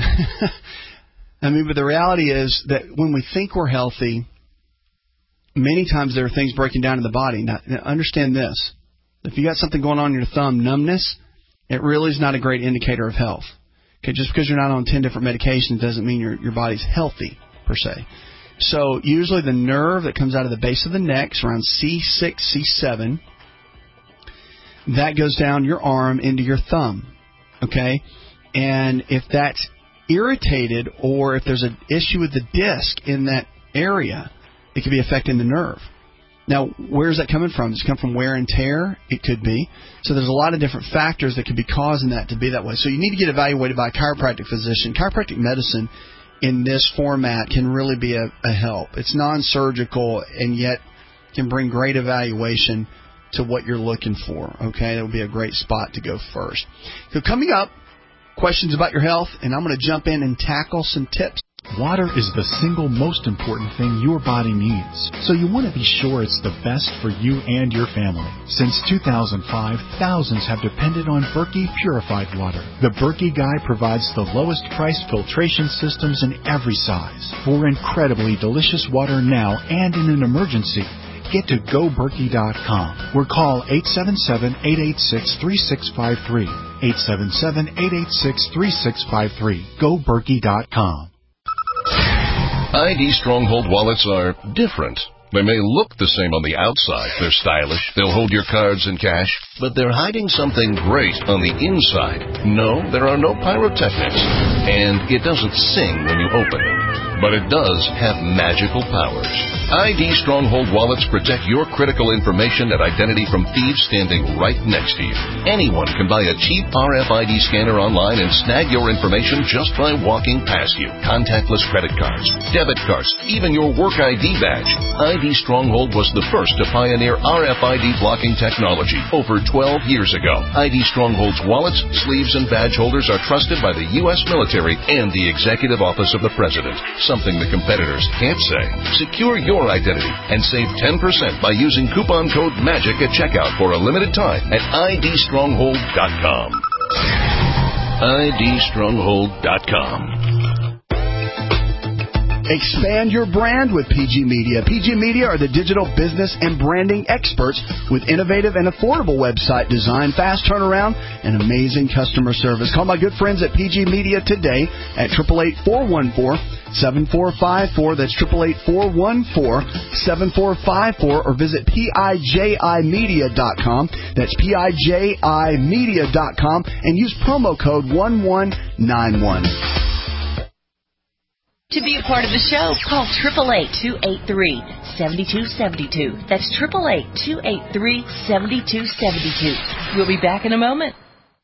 D: I mean, but the reality is that when we think we're healthy, many times there are things breaking down in the body. Now, understand this. If you got something going on in your thumb, numbness, it really is not a great indicator of health. Okay, just because you're not on ten different medications doesn't mean your your body's healthy, per se. So usually the nerve that comes out of the base of the neck is around C six, C seven. That goes down your arm into your thumb. Okay? And if that's irritated or if there's an issue with the disc in that area, it could be affecting the nerve. Now, where is that coming from? Does it come from wear and tear? It could be. So there's a lot of different factors that could be causing that to be that way. So you need to get evaluated by a chiropractic physician. Chiropractic medicine in this format can really be a, a help. It's non-surgical and yet can bring great evaluation to what you're looking for. Okay, that would be a great spot to go first. So coming up, questions about your health, and I'm going to jump in and tackle some tips
A: Water is the single most important thing your body needs, so you want to be sure it's the best for you and your family. Since two thousand five, thousands have depended on Berkey purified water. The Berkey Guy provides the lowest price filtration systems in every size. For incredibly delicious water now and in an emergency, get to go berkey dot com or call eight seven seven, eight eight six, three six five three. eight seven seven, eight eight six, three six five three. go berkey dot com.
V: I D Stronghold wallets are different. They may look the same on the outside. They're stylish. They'll hold your cards and cash. But they're hiding something great on the inside. No, there are no pyrotechnics. And it doesn't sing when you open it. But it does have magical powers. I D Stronghold wallets protect your critical information and identity from thieves standing right next to you. Anyone can buy a cheap R F I D scanner online and snag your information just by walking past you. Contactless credit cards, debit cards, even your work I D badge. I D Stronghold was the first to pioneer R F I D blocking technology over twelve years ago. I D Stronghold's wallets, sleeves, and badge holders are trusted by the U S military and the Executive Office of the President, something the competitors can't say. Secure your identity and save ten percent by using coupon code MAGIC at checkout for a limited time at I D stronghold dot com. I D stronghold dot com.
D: Expand your brand with P G Media. P G Media are the digital business and branding experts with innovative and affordable website design, fast turnaround, and amazing customer service. Call my good friends at P G Media today at eight eight eight, four one four, seven four five four. That's eight eight eight, four one four, seven four five four, or visit P I J I media dot com. That's P I J I media dot com and use promo code one one nine one.
Q: To be a part of the show, call eight eight eight, two eight three, seven two seven two. That's eight eight eight, two eight three, seven two seven two. We'll be back in a moment.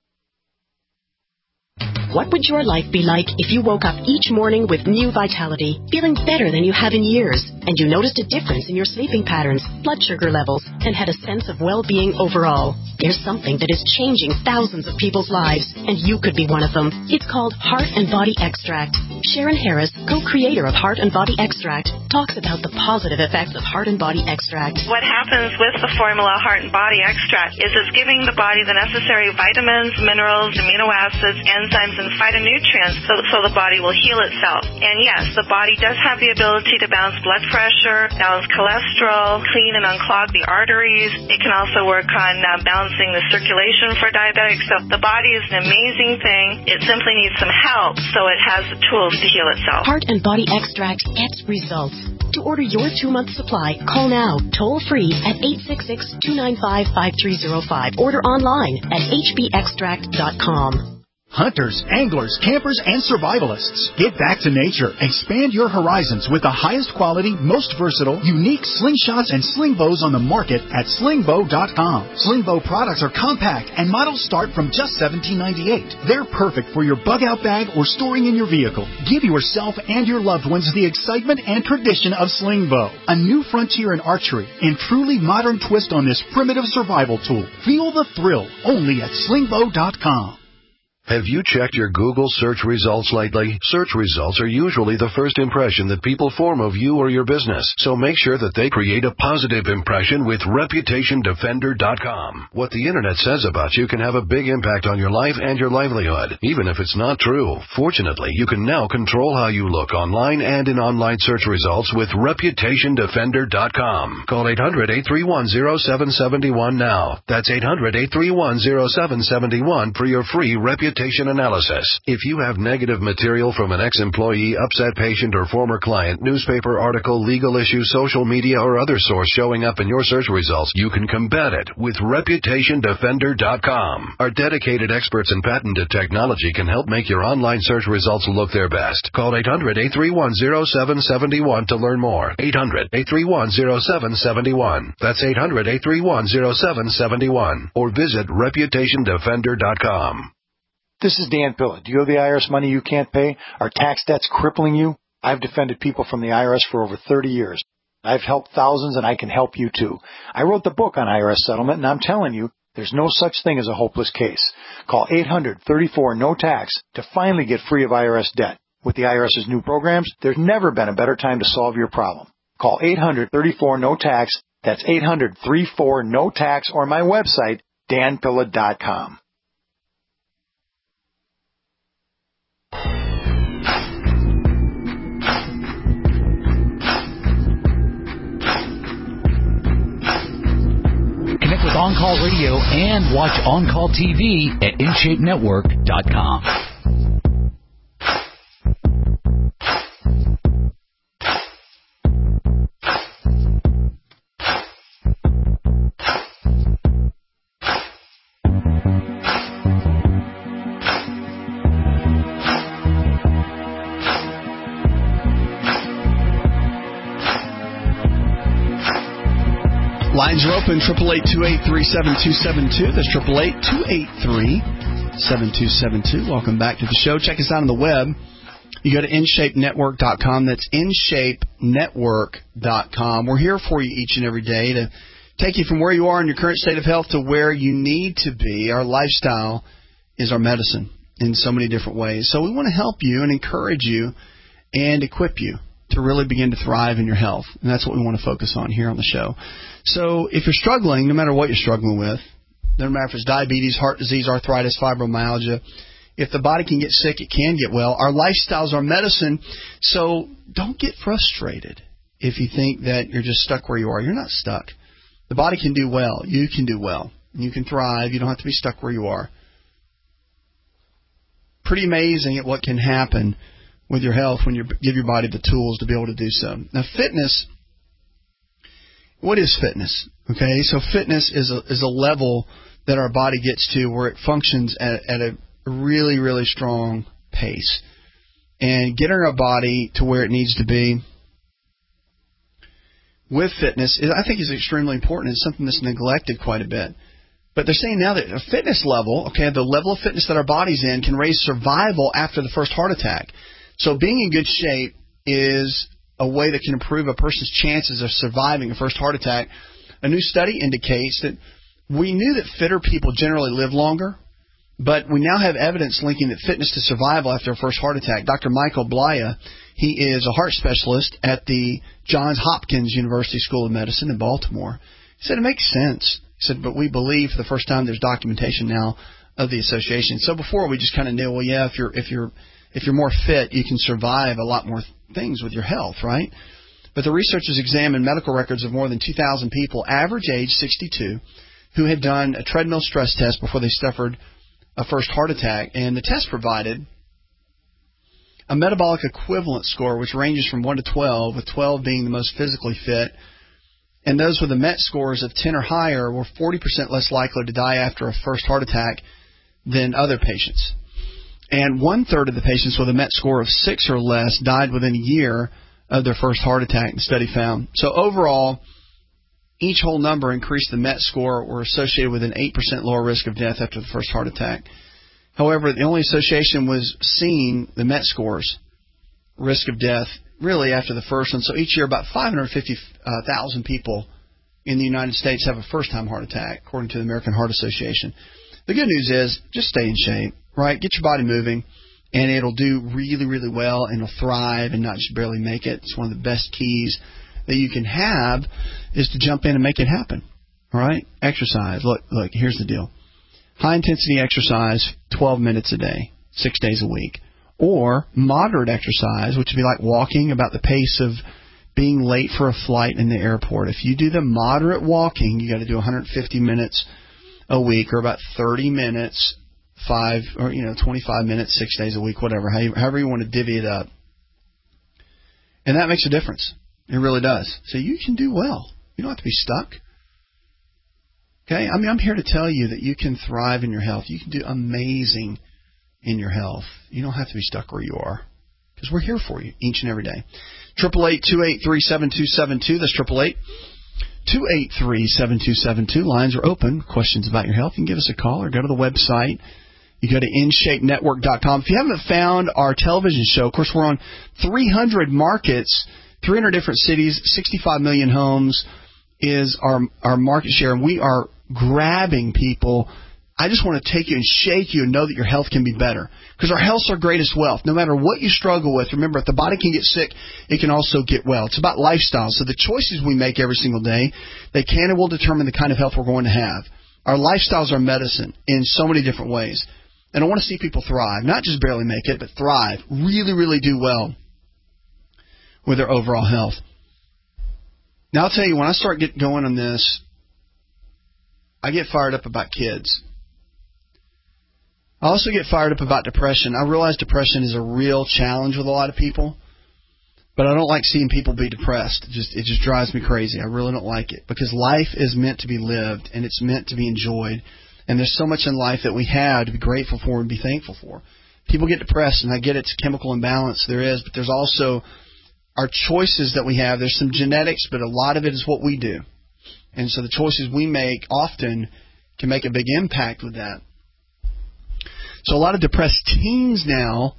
W: What would your life be like if you woke up each morning with new vitality, feeling better than you have in years, and you noticed a difference in your sleeping patterns, blood sugar levels, and had a sense of well-being overall? There's something that is changing thousands of people's lives, and you could be one of them. It's called Heart and Body Extract. Sharon Harris, co-creator of Heart and Body Extract, talks about the positive effects of Heart and Body Extract.
X: What happens with the formula Heart and Body Extract is it's giving the body the necessary vitamins, minerals, amino acids, enzymes, and phytonutrients so, so the body will heal itself. And yes, the body does have the ability to balance blood pressure, balance cholesterol, clean and unclog the arteries. It can also work on uh, balancing the circulation for diabetics. So the body is an amazing thing. It simply needs some help so it has the tools to heal itself.
W: Heart and Body Extract gets results. To order your two-month supply, call now, toll-free at eight six six, two nine five, five three zero five. Order online at h b extract dot com.
A: Hunters, anglers, campers, and survivalists. Get back to nature. Expand your horizons with the highest quality, most versatile, unique slingshots and sling bows on the market at sling bow dot com. Sling bow products are compact and models start from just seventeen ninety-eight. They're perfect for your bug-out bag or storing in your vehicle. Give yourself and your loved ones the excitement and tradition of sling bow. A new frontier in archery and truly modern twist on this primitive survival tool. Feel the thrill only at sling bow dot com.
Y: Have you checked your Google search results lately? Search results are usually the first impression that people form of you or your business, so make sure that they create a positive impression with reputation defender dot com. What the internet says about you can have a big impact on your life and your livelihood, even if it's not true. Fortunately, you can now control how you look online and in online search results with reputation defender dot com. Call eight hundred, eight three one, zero seven seven one now. That's eight hundred, eight three one, zero seven seven one for your free reputation analysis. If you have negative material from an ex-employee, upset patient, or former client, newspaper article, legal issue, social media, or other source showing up in your search results, you can combat it with reputation defender dot com. Our dedicated experts in patented technology can help make your online search results look their best. Call eight hundred, eight three one, zero seven seven one to learn more. eight hundred, eight three one, zero seven seven one. That's eight hundred, eight three one, zero seven seven one. Or visit reputation defender dot com.
Z: This is Dan Pilla. Do you owe the I R S money you can't pay? Are tax debts crippling you? I've defended people from the I R S for over thirty years. I've helped thousands, and I can help you too. I wrote the book on I R S settlement, and I'm telling you, there's no such thing as a hopeless case. Call eight hundred, thirty-four, no tax to finally get free of I R S debt. With the IRS's new programs, there's never been a better time to solve your problem. Call eight hundred, thirty-four, N O T A X. That's eight hundred, thirty-four, N O T A X, or my website, dan pilla dot com.
J: Connect with On Call Radio and watch On Call T V at in shape network dot com.
D: Lines are open, triple eight, two eight three, seven two seven two. That's triple eight, two eight three, seven two seven two. Welcome back to the show. Check us out on the web. You go to in shape network dot com. That's in shape network dot com. We're here for you each and every day to take you from where you are in your current state of health to where you need to be. Our lifestyle is our medicine in so many different ways. So we want to help you and encourage you and equip you to really begin to thrive in your health. And that's what we want to focus on here on the show. So if you're struggling, no matter what you're struggling with, no matter if it's diabetes, heart disease, arthritis, fibromyalgia, if the body can get sick, it can get well. Our lifestyles are medicine, so don't get frustrated if you think that you're just stuck where you are. You're not stuck. The body can do well. You can do well. You can thrive. You don't have to be stuck where you are. Pretty amazing at what can happen with your health when you give your body the tools to be able to do so. Now, fitness, what is fitness? Okay, so fitness is a, is a level that our body gets to where it functions at, at a really, really strong pace. And getting our body to where it needs to be with fitness, is, I think, is extremely important. It's something that's neglected quite a bit. But they're saying now that a fitness level, okay, the level of fitness that our body's in can raise survival after the first heart attack. So being in good shape is a way that can improve a person's chances of surviving a first heart attack. A new study indicates that we knew that fitter people generally live longer, but we now have evidence linking that fitness to survival after a first heart attack. Doctor Michael Blaya, he is a heart specialist at the Johns Hopkins University School of Medicine in Baltimore. He said it makes sense. He said, but we believe for the first time there's documentation now of the association. So before we just kind of knew, well, yeah, if you're if you're If you're more fit, you can survive a lot more things with your health, right? But the researchers examined medical records of more than two thousand people, average age sixty-two, who had done a treadmill stress test before they suffered a first heart attack. And the test provided a metabolic equivalent score, which ranges from one to twelve, with twelve being the most physically fit. And those with a MET scores of ten or higher were forty percent less likely to die after a first heart attack than other patients. And one-third of the patients with a MET score of six or less died within a year of their first heart attack, the study found. So overall, each whole number increased the MET score or associated with an eight percent lower risk of death after the first heart attack. However, the only association was seen, the MET scores, risk of death, really after the first one. So each year, about five hundred fifty thousand people in the United States have a first-time heart attack, according to the American Heart Association. The good news is, just stay in shape. Right, get your body moving, and it'll do really, really well, and it'll thrive and not just barely make it. It's one of the best keys that you can have is to jump in and make it happen. All right, exercise. Look, look. Here's the deal: high intensity exercise, twelve minutes a day, six days a week, or moderate exercise, which would be like walking about the pace of being late for a flight in the airport. If you do the moderate walking, you got to do one hundred fifty minutes a week, or about thirty minutes. Five or you know twenty-five minutes, six days a week, whatever, however you want to divvy it up, and that makes a difference. It really does. So you can do well. You don't have to be stuck. Okay, I mean I'm here to tell you that you can thrive in your health. You can do amazing in your health. You don't have to be stuck where you are because we're here for you each and every day. Triple eight two eight three seven two seven two. That's triple eight two eight three seven two seven two. Lines are open. Questions about your health? You can give us a call or go to the website. You go to in shape network dot com. If you haven't found our television show, of course, we're on three hundred markets, three hundred different cities, sixty-five million homes is our our market share, and we are grabbing people I just want to take you and shake you and know that your health can be better. Because our health's our greatest wealth. No matter what you struggle with, remember, if the body can get sick, it can also get well. It's about lifestyle. So the choices we make every single day, they can and will determine the kind of health we're going to have. Our lifestyles are medicine in so many different ways. And I want to see people thrive, not just barely make it, but thrive, really, really do well with their overall health. Now, I'll tell you, when I start getting going on this, I get fired up about kids. I also get fired up about depression. I realize depression is a real challenge with a lot of people, but I don't like seeing people be depressed. It just, it just drives me crazy. I really don't like it because life is meant to be lived and it's meant to be enjoyed. And there's so much in life that we have to be grateful for and be thankful for. People get depressed, and I get it's a chemical imbalance. There is, but there's also our choices that we have. There's some genetics, but a lot of it is what we do. And so the choices we make often can make a big impact with that. So a lot of depressed teens now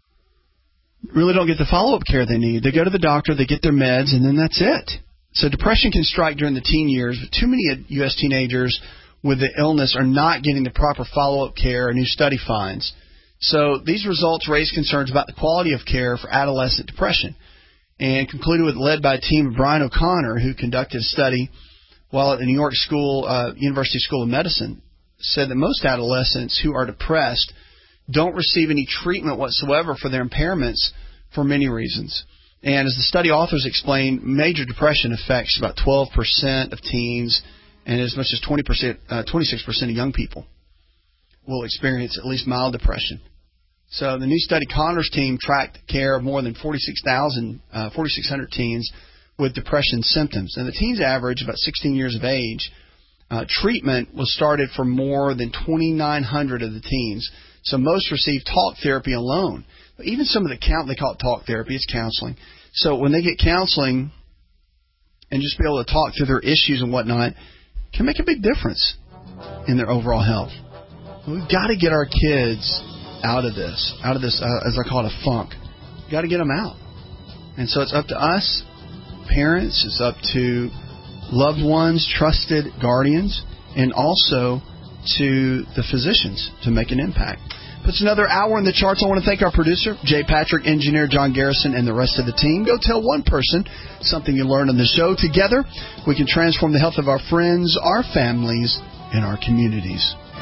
D: really don't get the follow-up care they need. They go to the doctor, they get their meds, and then that's it. So depression can strike during the teen years, but too many U S teenagers with the illness are not getting the proper follow-up care, a new study finds. So these results raise concerns about the quality of care for adolescent depression, and concluded with, led by a team of Brian O'Connor, who conducted a study while at the New York School, uh, University School of Medicine, said that most adolescents who are depressed don't receive any treatment whatsoever for their impairments for many reasons. And as the study authors explained, major depression affects about twelve percent of teens, and as much as twenty percent, uh, twenty-six percent of young people will experience at least mild depression. So the new study, Connor's team tracked care of more than forty-six thousand, uh, forty-six hundred teens with depression symptoms. And the teens average about sixteen years of age. Uh, treatment was started for more than twenty-nine hundred of the teens. So most received talk therapy alone. But even some of the count, they call it talk therapy, it's counseling. So when they get counseling and just be able to talk through their issues and whatnot, can make a big difference in their overall health. We've got to get our kids out of this, out of this, uh, as I call it, a funk. We've got to get them out. And so it's up to us, parents, it's up to loved ones, trusted guardians, and also to the physicians to make an impact. Puts another hour in the charts. I want to thank our producer, Jay Patrick, engineer John Garrison, and the rest of the team. Go tell one person something you learned on the show. Together, we can transform the health of our friends, our families, and our communities.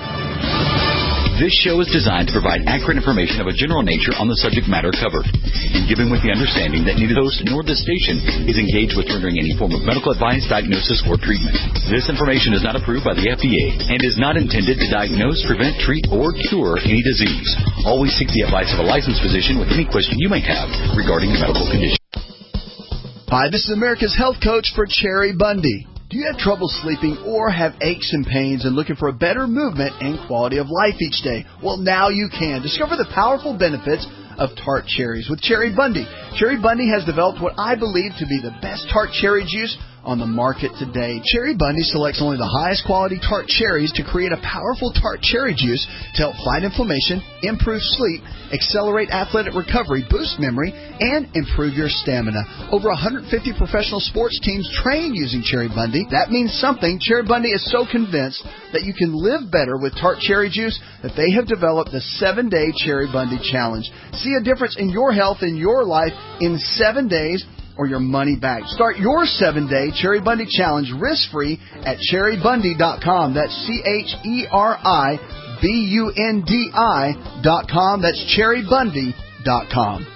J: This show is designed to provide accurate information of a general nature on the subject matter covered, and given with the understanding that neither the host nor the station is engaged with rendering any form of medical advice, diagnosis, or treatment. This information is not approved by the F D A and is not intended to diagnose, prevent, treat, or cure any disease. Always seek the advice of a licensed physician with any question you may have regarding a medical condition.
D: Hi, this is America's Health Coach for Cherry Bundy. Do you have trouble sleeping or have aches and pains and looking for a better movement and quality of life each day? Well, now you can. Discover the powerful benefits of tart cherries with Cherry Bundy. Cherry Bundy has developed what I believe to be the best tart cherry juice on the market today. Cherry Bundy selects only the highest quality tart cherries to create a powerful tart cherry juice to help fight inflammation, improve sleep, accelerate athletic recovery, boost memory, and improve your stamina. Over one hundred fifty professional sports teams train using Cherry Bundy. That means something. Cherry Bundy is so convinced that you can live better with tart cherry juice that they have developed the seven-day Cherry Bundy Challenge. See a difference in your health and your life in seven days or your money back. Start your seven-day Cherry Bundy Challenge risk-free at cherry bundy dot com. That's C H E R I B U N D I dot com. That's cherry bundy dot com.